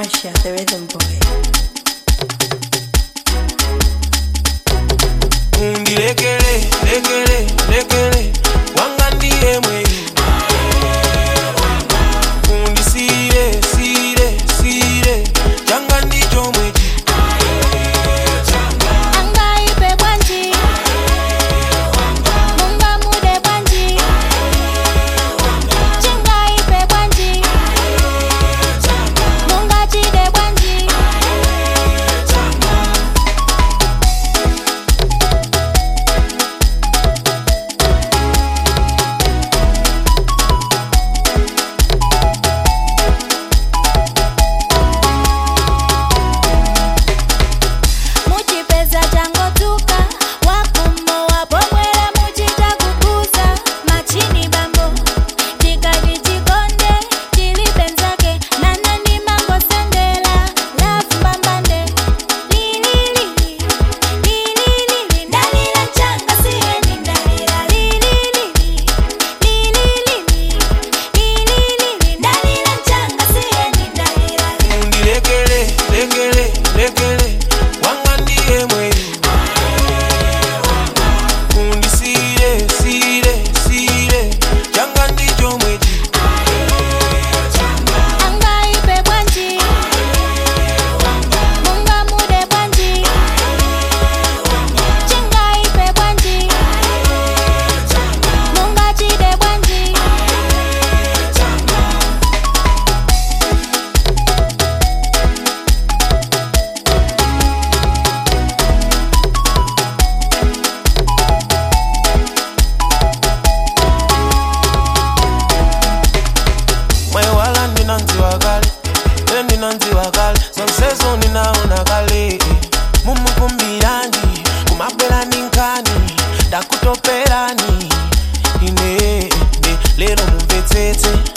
Marsha, the rhythm boy. Lekele, lekele, lekele, wangandiye mwe. Sire, sire, sire, jangandi jomwe. Angaipe bwanji, munga mude bwanji. Chingaipe bwanji, munga chide bwanji. Muchipeza jango tuka, wakumo wapomwele muchita kukuza. Machini bambo, chikadi chikonde, chilipenzake, nanani mango sendela. Love mbambande, li li li li, li li li li. Dalila changa sieni dalila, li li li li, li li li li, li li li li. Dalila changa sieni dalila. Lekele, lekele, lekele, wangandiye mwe. Sire, sire, sire, jangandi jomwe. Angaipe bwanji, munga mude bwanji. Chingaipe bwanji, munga chide bwanji. Mwe wala ninanzi wakale, ninanzi wakale, sonsezo ninaona kale. Mumukumbirani, kumabela ninkani, dakutoperani. Ine, lero mumvetete.